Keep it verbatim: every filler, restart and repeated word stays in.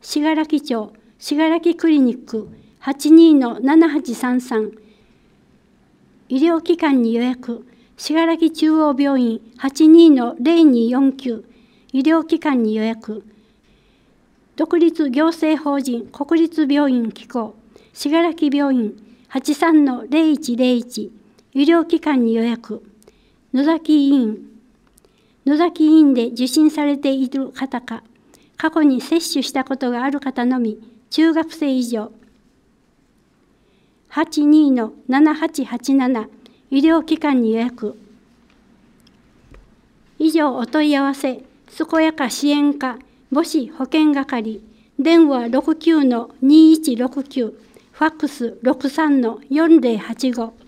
信楽町信楽クリニック はちにーのななはちさんさん、医療機関に予約、信楽中央病院 はちにーのぜろにーよんきゅう、医療機関に予約、独立行政法人国立病院機構信楽病院 はちさんのぜろいちぜろいち、医療機関に予約、野崎医院、野崎医院で受診されている方か、過去に接種したことがある方のみ、中学生以上、はちにーのななはちはちなな、医療機関に予約。以上お問い合わせ、健やか支援課母子保健係、電話 ろくきゅうのにいちろくきゅう、ファックス ろくさんのよんぜろはちご。